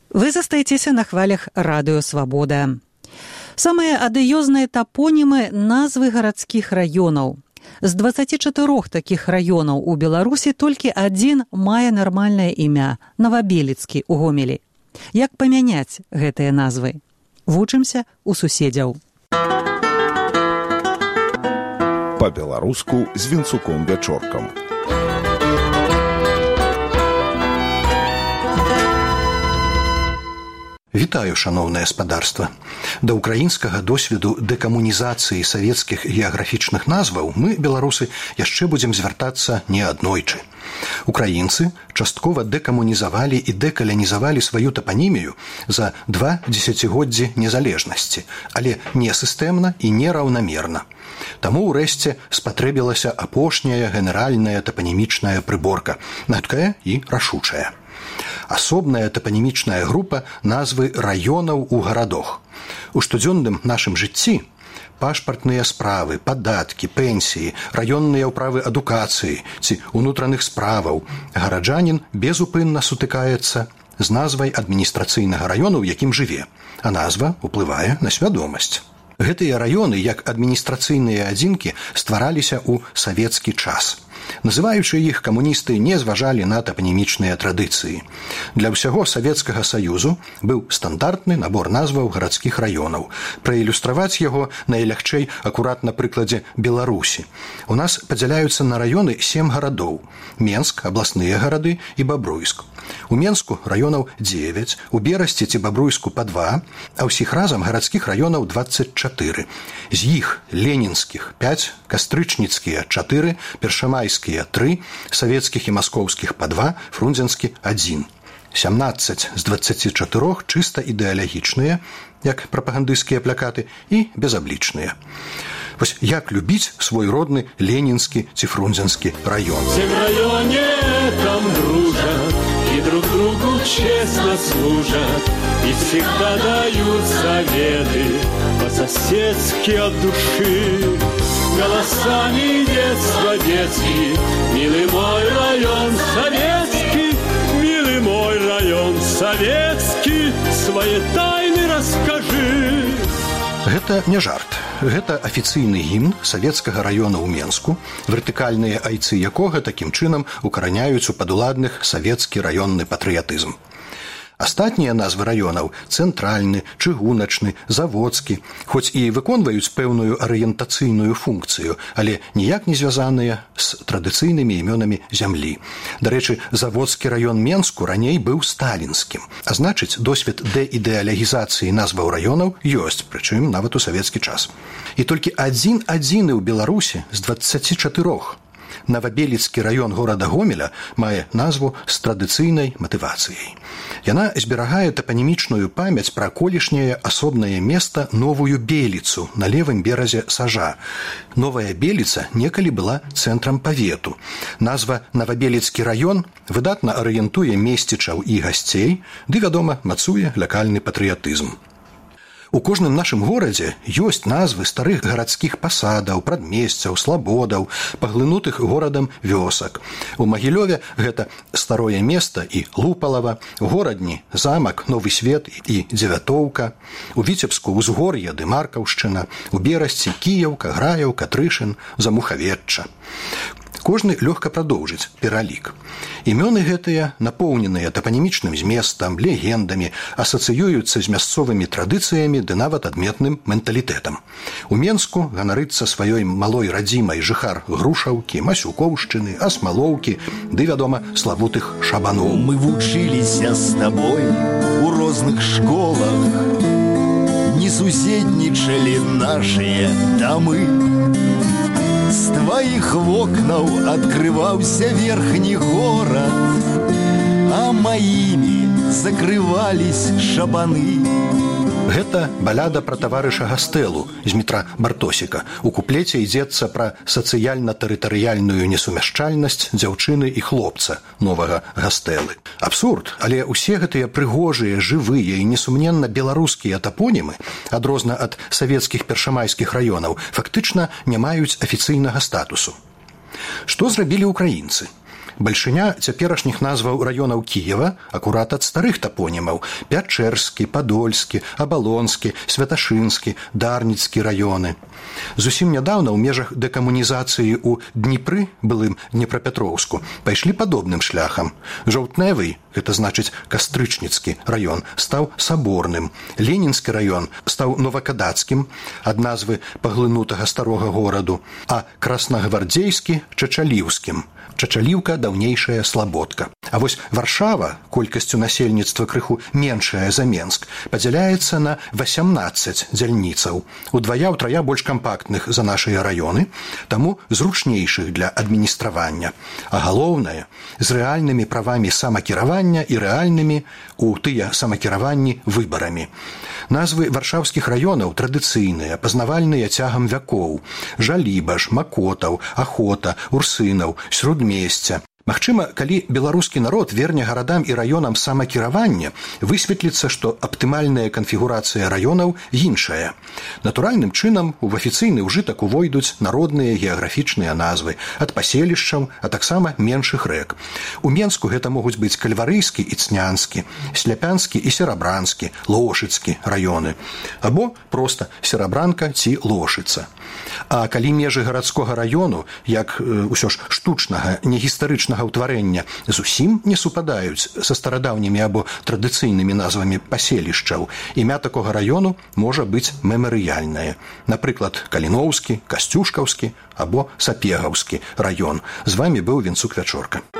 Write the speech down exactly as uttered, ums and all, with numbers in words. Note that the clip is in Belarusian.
Вы застаецеся на хвалях Радыё Свабода. Самыя адыёзныя тапонімы назвы гарадскіх раёнаў. З дваццаці чатырох такіх раёнаў у Беларусі толькі адзін мае нармальнае імя – Новабелецкі ў Гомелі. Як памяняць гэтыя назвы? Вучымся у суседзяў. Па-беларуску з Вінцуком-Вячоркам. Вітаю, шаноўнае спадарства. Да ўкраінскага досведу дэкамунізацыі савецкіх геаграфічных назваў мы, беларусы, яшчэ будзем звяртацца неаднойчы. Украінцы часткова дэкамунізавалі і дэкалянізавалі сваю тапанімію за два дзесяцігоддзі незалежнасці, але не сістэмна і не раўнамерна. Таму ўрэшце спатрэбілася апошняя генеральная тапанімічная прыборка, хуткая і рашучая. Асобная тапанімічная група назвы раёнаў у гарадах. У штодзённым нашым жыцці пашпартныя справы, падаткі, пенсіі, раённыя ўправы адукацыі ці ўнутраных справаў гараджанін безупынна сутыкаецца з назвай адміністрацыйнага раёну, у якім жыве, а назва ўплывае на свядомасць. Гэтыя раёны, як адміністрацыйныя адзінкі, ствараліся ў савецкі час. Называючы іх, камуністы не зважалі на тапанімічныя традыцыі. Для ўсяго Савецкага Саюзу быў стандартны набор назваў гарадскіх раёнаў. Праілюстраваць яго найлягчэй акурат на прыкладзе Беларусі. У нас падзяляюцца на раёны сем гарадоў: Менск, абласныя гарады і Бабруйск. У Менску раёнаў дзевяць, у Берасці ці Бабруйску па два, а ўсіх разам гарадскіх раёнаў дваццаць чатыры. З іх ленінскіх пяць, кастрычніцкія чатыры, першамайскія тры, савецкіх і маскоўскіх па два, фрунзенскі адзін. сямнаццаць з дваццаці чатырох чыста ідэалагічныя, як прапагандысцкія плакаты, і безаблічныя. Вось як любіць свой родны ленінскі ці фрунзенскі раён. Всем районе там дружат и друг другу честно служат, и всегда дают советы по-соседски от души. Голосами детства детские, милый мой район советский, милый мой район советский, свои тайны расскажи. Гэта не жарт. Гэта афіцыйны гімн савецкага раёна ў Менску, вертыкальныя айцы якога такім чынам укараняюць у падуладных савецкі раённы патрыятызм. Астатнія назвы раёнаў – цэнтральны, чыгуначны, заводскі, хоць і выконваюць пэўную арыентацыйную функцыю, але ніяк не звязаныя з традыцыйнымі імёнамі зямлі. Дарэчы, заводскі раён Менску раней быў сталінскім, а значыць, досвед дэідэалагізацыі назваў раёнаў ёсць, прычым нават у савецкі час. І толькі адзін-адзіны ў Беларусі з дваццаці чатырох. Новабелецкі раён горада Гомеля мае назву з традыцыйнай матывацыяй. Яна зберагае тапанімічную памяць пра колішняе асобнае места Новую Беліцу на левым беразе Сажа. Новая Беліца некалі была цэнтрам павету. Назва Новабелецкі раён выдатна арыентуе месцічаў і гасцей, ды, вядома, мацуе лакальны патрыятызм. У кожным нашым горадзе ёсць назвы старых гарадскіх пасадаў, прадмесцяў, слабодаў, паглынутых горадам вёсак. У Магілёве гэта Старое места і Лупалава, у горадні замак, Новы свет і Дзевятоўка, у Віцебску ўзгор'е ды Маркаўшчына, у Берасці Кіяўка, Граяўка, Трышын, Замухавечча. Кожны лёгка прадоўжыць пералік. Імёны гэтыя, напоўненыя тапанімічным зместам, легендамі, асацыююцца з мясцовымі традыцыямі ды нават адметным менталітэтам. У Менску ганарыцца сваёй малой радзімай жыхар Грушаўкі, Масюкоўшчыны, Асмалоўкі ды, вядома, славутых Шабаноў. Мы вучыліся з табой у розных школах, не суседнічалі нашыя дамы. З тваіх вокнаў адкрываўся верхні горад, а маімі закрывались шабаны. Гэта баляда пра таварыша Гастэлу з Дмітра Бартосіка. У куплеце ідзецца пра сацыяльна-тэрытарыяльную несумяшчальнасць дзяўчыны і хлопца, новага Гастэлы. Абсурд, але ўсе гэтыя прыгожыя, жывыя і несумненна беларускія тапонімы, адрозна ад савецкіх першамайскіх раёнаў, фактычна не маюць афіцыйнага статусу. Што зрабілі ўкраінцы? Бальшыня цяперашніх назваў раёнаў Кіева акурат ад старых тапонімаў: Пячэрскі, Падольскі, Абалонскі, Святашынскі, Дарніцкі раёны. Зусім нядаўна ў межах дэкамунізацыі ў Дніпры, былым Днепрапетроўску, пайшлі падобным шляхам. Жаўтневый, гэта значыць Кастрычніцкі раён, стаў Саборным. Ленінскі раён стаў Новакадацкім, ад назвы паглынутага старога гораду, а Краснагвардзейскі – Чачаліўскім. Чачаліўка – даўнейшая Слабодка. А вось Варшава, колькасцю насельніцтва крыху меншая за Менск, падзяляецца на васямнаццаць дзяльніцаў, удвая-ўтрая больш кампактных за нашыя раёны, таму зручнейшых для адміністравання. А галоўнае, з рэальнымі правамі самакіравання і рэальнымі у тыя самакіраванні выбарамі. Назвы варшаўскіх раёнаў традыцыйныя, пазнавальныя цягам вякоў: Жалібаш, Макотаў, Ахота, Урсынаў, Срудмесця. Магчыма, калі беларускі народ верне гарадам і раёнам самакіравання, высветліцца, што аптымальная канфігурацыя раёнаў іншая. Натуральным чынам у афіцыйны ўжытак увойдуць народныя геаграфічныя назвы ад паселішчаў, а таксама меншых рэк. У Менску гэта могуць быць Кальварыйскі і Цнянскі, Сляпянскі і Серабранскі, Лошыцкі раёны, або проста Серабранка ці Лошыца. А калі межы гарадскога раёну, як ўсё ж штучнага, негістарычнага ўтварэння, зусім не супадаюць са старадаўнімі або традыцыйнымі назвамі паселішчаў, імя такога раёну можа быць мемарыяльнае. Напрыклад, Каліноўскі, Касцюшкаўскі або Сапегаўскі раён. З вамі быў Вінцук Вячорка.